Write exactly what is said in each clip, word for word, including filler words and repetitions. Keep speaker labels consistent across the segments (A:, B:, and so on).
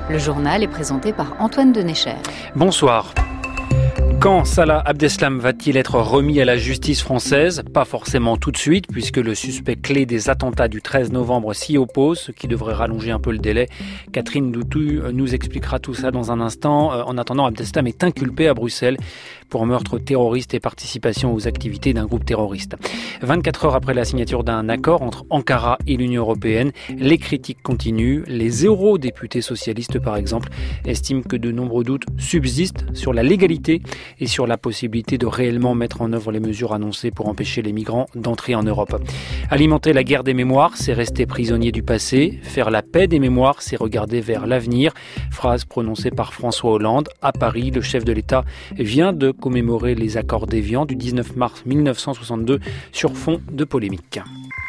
A: Le journal est présenté par Antoine Denécher.
B: Bonsoir. Quand Salah Abdeslam va-t-il être remis à la justice française ? Pas forcément tout de suite, puisque le suspect clé des attentats du treize novembre s'y oppose, ce qui devrait rallonger un peu le délai. Catherine Doutou nous expliquera tout ça dans un instant. En attendant, Abdeslam est inculpé à Bruxelles pour meurtre terroriste et participation aux activités d'un groupe terroriste. vingt-quatre heures après la signature d'un accord entre Ankara et l'Union européenne, les critiques continuent. Les eurodéputés socialistes, par exemple, estiment que de nombreux doutes subsistent sur la légalité et sur la possibilité de réellement mettre en œuvre les mesures annoncées pour empêcher les migrants d'entrer en Europe. Alimenter la guerre des mémoires, c'est rester prisonnier du passé. Faire la paix des mémoires, c'est regarder vers l'avenir. Phrase prononcée par François Hollande. À Paris, le chef de l'État vient de commémorer les accords d'Évian du dix-neuf mars mille neuf cent soixante-deux sur fond de polémique.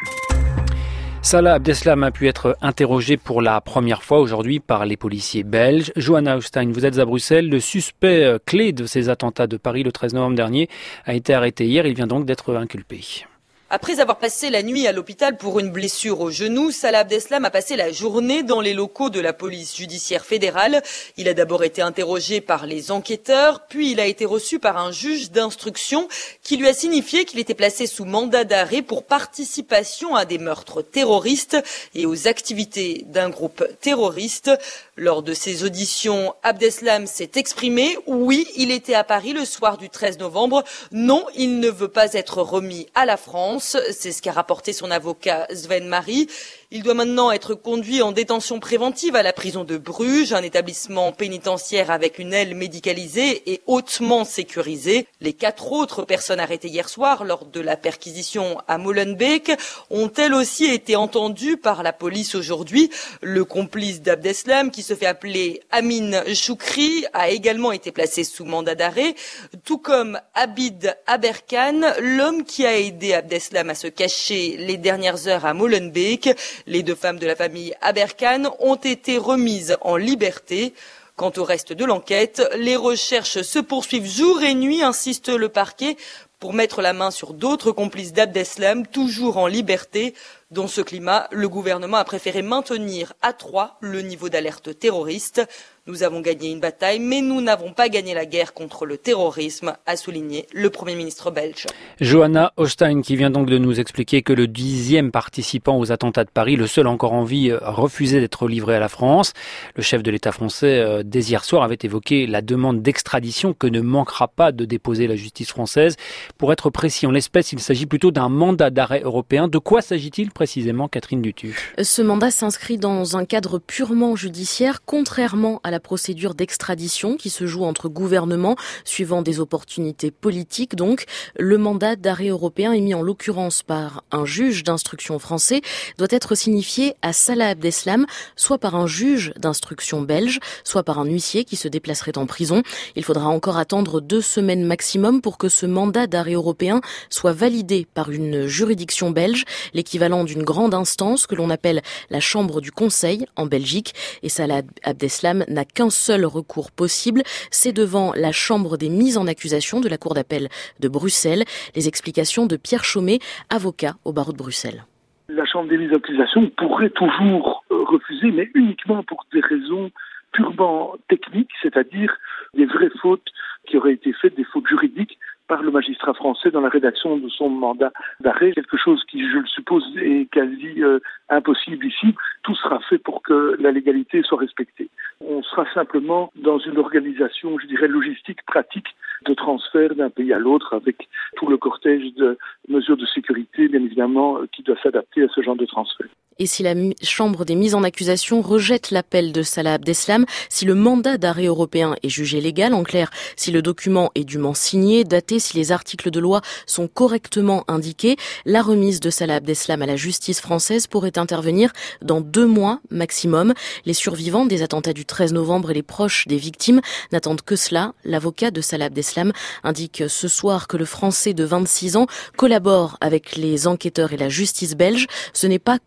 B: Salah Abdeslam a pu être interrogé pour la première fois aujourd'hui par les policiers belges. Johanna Haustein, vous êtes à Bruxelles. Le suspect clé de ces attentats de Paris le treize novembre dernier a été arrêté hier. Il vient donc d'être inculpé.
C: Après avoir passé la nuit à l'hôpital pour une blessure au genou, Salah Abdeslam a passé la journée dans les locaux de la police judiciaire fédérale. Il a d'abord été interrogé par les enquêteurs, puis il a été reçu par un juge d'instruction qui lui a signifié qu'il était placé sous mandat d'arrêt pour participation à des meurtres terroristes et aux activités d'un groupe terroriste. Lors de ses auditions, Abdeslam s'est exprimé. Oui, il était à Paris le soir du treize novembre. Non, il ne veut pas être remis à la France. C'est ce qu'a rapporté son avocat Sven Marie. Il doit maintenant être conduit en détention préventive à la prison de Bruges, un établissement pénitentiaire avec une aile médicalisée et hautement sécurisée. Les quatre autres personnes arrêtées hier soir lors de la perquisition à Molenbeek ont elles aussi été entendues par la police aujourd'hui. Le complice d'Abdeslam, qui se fait appeler Amin Choukri, a également été placé sous mandat d'arrêt, tout comme Abid Aberkan, l'homme qui a aidé Abdeslam à se cacher les dernières heures à Molenbeek. Les deux femmes de la famille Aberkan ont été remises en liberté. Quant au reste de l'enquête, les recherches se poursuivent jour et nuit, insiste le parquet, pour mettre la main sur d'autres complices d'Abdeslam, toujours en liberté. Dans ce climat, le gouvernement a préféré maintenir à trois le niveau d'alerte terroriste. Nous avons gagné une bataille, mais nous n'avons pas gagné la guerre contre le terrorisme, a souligné le Premier ministre belge.
B: Johanna Haustein qui vient donc de nous expliquer que le dixième participant aux attentats de Paris, le seul encore en vie, refusait d'être livré à la France. Le chef de l'État français, dès hier soir, avait évoqué la demande d'extradition que ne manquera pas de déposer la justice française. Pour être précis, en l'espèce, il s'agit plutôt d'un mandat d'arrêt européen. De quoi s'agit-il précisément, Catherine Doutou ?
D: Ce mandat s'inscrit dans un cadre purement judiciaire, contrairement à la procédure d'extradition qui se joue entre gouvernements, suivant des opportunités politiques. Donc, le mandat d'arrêt européen émis en l'occurrence par un juge d'instruction français doit être signifié à Salah Abdeslam, soit par un juge d'instruction belge, soit par un huissier qui se déplacerait en prison. Il faudra encore attendre deux semaines maximum pour que ce mandat d'arrêt européen soit validé par une juridiction belge, l'équivalent d'une grande instance que l'on appelle la Chambre du Conseil en Belgique. Et Salah Abdeslam n'a qu'un seul recours possible, c'est devant la Chambre des mises en accusation de la Cour d'appel de Bruxelles. Les explications de Pierre Chaumet, avocat au barreau de Bruxelles.
E: La Chambre des mises en accusation pourrait toujours refuser, mais uniquement pour des raisons purement techniques, c'est-à-dire des vraies fautes qui auraient été faites, des fautes juridiques, par le magistrat français dans la rédaction de son mandat d'arrêt, quelque chose qui, je le suppose, est quasi euh, impossible ici. Tout sera fait pour que la légalité soit respectée. On sera simplement dans une organisation, je dirais, logistique, pratique, de transfert d'un pays à l'autre, avec tout le cortège de mesures de sécurité, bien évidemment, qui doit s'adapter à ce genre de transfert.
D: Et si la Chambre des mises en accusation rejette l'appel de Salah Abdeslam, si le mandat d'arrêt européen est jugé légal, en clair, si le document est dûment signé, daté, si les articles de loi sont correctement indiqués, la remise de Salah Abdeslam à la justice française pourrait intervenir dans deux mois maximum. Les survivants des attentats du treize novembre et les proches des victimes n'attendent que cela. L'avocat de Salah Abdeslam indique ce soir que le Français de vingt-six ans collabore avec les enquêteurs et la justice belge. Ce n'est pas que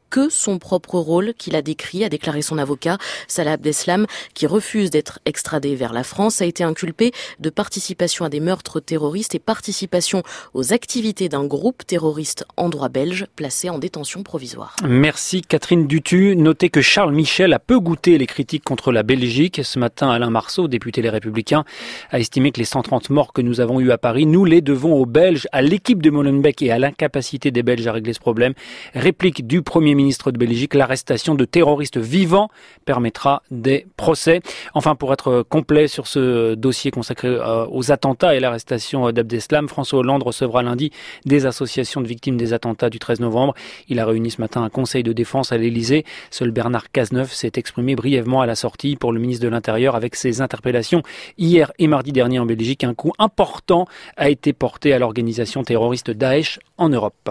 D: son propre rôle qu'il a décrit, a déclaré son avocat. Salah Abdeslam, qui refuse d'être extradé vers la France, a été inculpé de participation à des meurtres terroristes et participation aux activités d'un groupe terroriste en droit belge placé en détention provisoire.
B: Merci Catherine Dutu. Notez que Charles Michel a peu goûté les critiques contre la Belgique. Ce matin, Alain Marceau, député Les Républicains, a estimé que les cent trente morts que nous avons eus à Paris, nous les devons aux Belges, à l'équipe de Molenbeek et à l'incapacité des Belges à régler ce problème. Réplique du Premier ministre de Belgique, l'arrestation de terroristes vivants permettra des procès. Enfin, pour être complet sur ce dossier consacré aux attentats et l'arrestation d'Abdeslam, François Hollande recevra lundi des associations de victimes des attentats du treize novembre. Il a réuni ce matin un conseil de défense à l'Élysée. Seul Bernard Cazeneuve s'est exprimé brièvement à la sortie. Pour le ministre de l'Intérieur, avec ses interpellations hier et mardi dernier en Belgique, un coup important a été porté à l'organisation terroriste Daesh en Europe.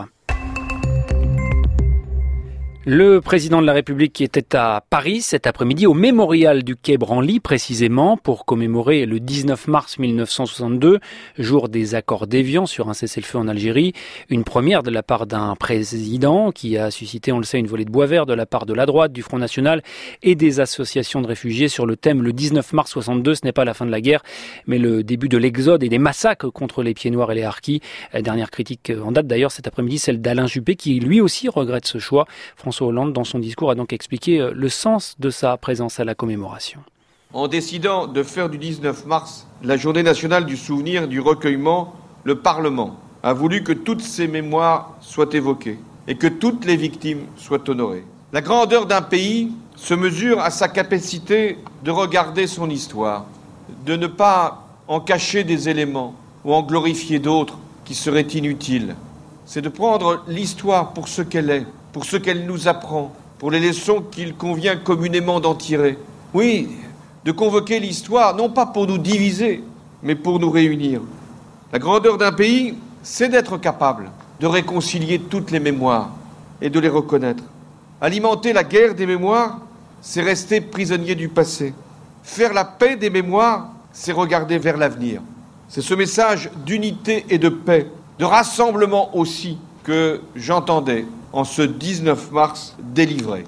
B: Le président de la République qui était à Paris cet après-midi au mémorial du Quai Branly précisément pour commémorer le dix-neuf mars mille neuf cent soixante-deux, jour des accords d'Évian sur un cessez-le-feu en Algérie. Une première de la part d'un président qui a suscité, on le sait, une volée de bois vert de la part de la droite, du Front National et des associations de réfugiés sur le thème le dix-neuf mars soixante-deux, ce n'est pas la fin de la guerre, mais le début de l'exode et des massacres contre les pieds noirs et les harkis. Dernière critique en date d'ailleurs cet après-midi, celle d'Alain Juppé qui lui aussi regrette ce choix. François Hollande, dans son discours, a donc expliqué le sens de sa présence à la commémoration.
F: En décidant de faire du dix-neuf mars la journée nationale du souvenir du recueillement, le Parlement a voulu que toutes ces mémoires soient évoquées et que toutes les victimes soient honorées. La grandeur d'un pays se mesure à sa capacité de regarder son histoire, de ne pas en cacher des éléments ou en glorifier d'autres qui seraient inutiles. C'est de prendre l'histoire pour ce qu'elle est, pour ce qu'elle nous apprend, pour les leçons qu'il convient communément d'en tirer. Oui, de convoquer l'histoire, non pas pour nous diviser, mais pour nous réunir. La grandeur d'un pays, c'est d'être capable de réconcilier toutes les mémoires et de les reconnaître. Alimenter la guerre des mémoires, c'est rester prisonnier du passé. Faire la paix des mémoires, c'est regarder vers l'avenir. C'est ce message d'unité et de paix, de rassemblement aussi, que j'entendais en ce dix-neuf mars délivré.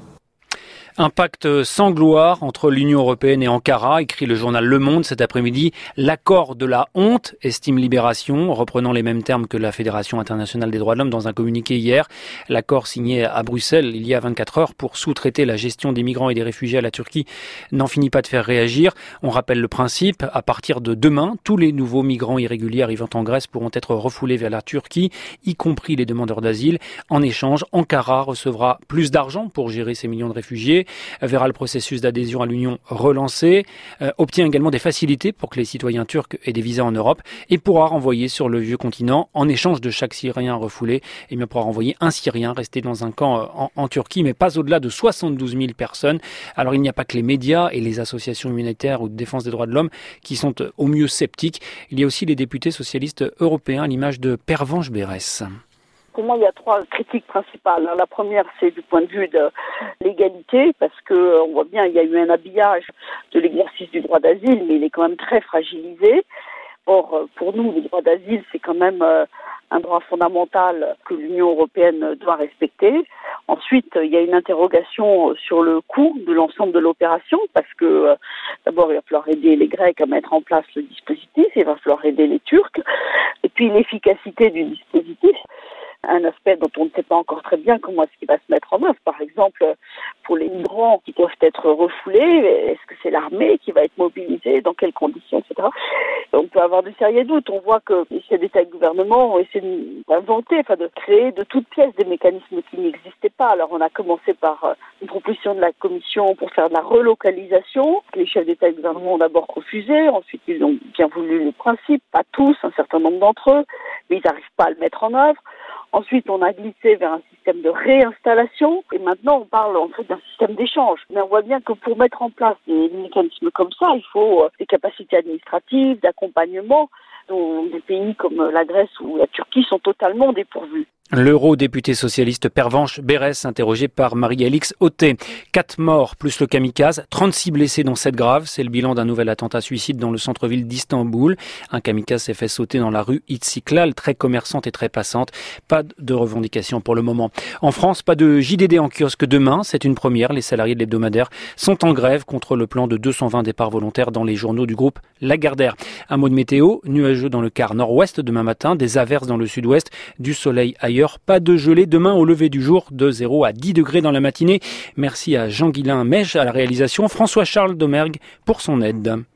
B: Un pacte sans gloire entre l'Union européenne et Ankara, écrit le journal Le Monde cet après-midi. L'accord de la honte, estime Libération, reprenant les mêmes termes que la Fédération internationale des droits de l'homme dans un communiqué hier. L'accord signé à Bruxelles il y a vingt-quatre heures pour sous-traiter la gestion des migrants et des réfugiés à la Turquie n'en finit pas de faire réagir. On rappelle le principe, à partir de demain, tous les nouveaux migrants irréguliers arrivant en Grèce pourront être refoulés vers la Turquie, y compris les demandeurs d'asile. En échange, Ankara recevra plus d'argent pour gérer ces millions de réfugiés, verra le processus d'adhésion à l'Union relancé, euh, obtient également des facilités pour que les citoyens turcs aient des visas en Europe et pourra renvoyer sur le vieux continent, en échange de chaque Syrien refoulé, et bien pourra renvoyer un Syrien resté dans un camp euh, en, en Turquie, mais pas au-delà de soixante-douze mille personnes. Alors il n'y a pas que les médias et les associations humanitaires ou de défense des droits de l'homme qui sont euh, au mieux sceptiques. Il y a aussi les députés socialistes européens à l'image de Pervenche Berès.
G: Pour moi, il y a trois critiques principales. La première, c'est du point de vue de l'égalité, parce que on voit bien, il y a eu un habillage de l'exercice du droit d'asile, mais il est quand même très fragilisé. Or, pour nous, le droit d'asile, c'est quand même un droit fondamental que l'Union européenne doit respecter. Ensuite, il y a une interrogation sur le coût de l'ensemble de l'opération, parce que d'abord, il va falloir aider les Grecs à mettre en place le dispositif, il va falloir aider les Turcs, et puis l'efficacité du dispositif. Un aspect dont on ne sait pas encore très bien comment est-ce qu'il va se mettre en œuvre. Par exemple, pour les migrants qui doivent être refoulés, est-ce que c'est l'armée qui va être mobilisée, dans quelles conditions, et cetera. On peut avoir de sérieux doutes. On voit que les chefs d'État et de gouvernement ont essayé d'inventer, enfin de créer de toutes pièces des mécanismes qui n'existaient pas. Alors on a commencé par une proposition de la Commission pour faire de la relocalisation. Les chefs d'État et de gouvernement ont d'abord refusé, ensuite ils ont bien voulu le principe, pas tous, un certain nombre d'entre eux, mais ils n'arrivent pas à le mettre en œuvre. Ensuite, on a glissé vers un système de réinstallation et maintenant on parle en fait d'un système d'échange. Mais on voit bien que pour mettre en place des mécanismes comme ça, il faut des capacités administratives, d'accompagnement dont des pays comme la Grèce ou la Turquie sont totalement dépourvus.
B: L'eurodéputé socialiste Pervenche Berès, interrogé par Marie-Alix Auté. Quatre morts plus le kamikaze, trente-six blessés dont sept graves. C'est le bilan d'un nouvel attentat suicide dans le centre-ville d'Istanbul. Un kamikaze s'est fait sauter dans la rue Istiklal, très commerçante et très passante. Pas de revendication pour le moment. En France, pas de J D D en kiosque demain. C'est une première. Les salariés de l'hebdomadaire sont en grève contre le plan de deux cent vingt départs volontaires dans les journaux du groupe Lagardère. Un mot de météo, nuageux dans le quart nord-ouest demain matin, des averses dans le sud-ouest, du soleil ailleurs. Pas de gelée demain au lever du jour, de zéro à dix degrés dans la matinée. Merci à Jean-Guilain Mèche à la réalisation, François-Charles Domergue pour son aide.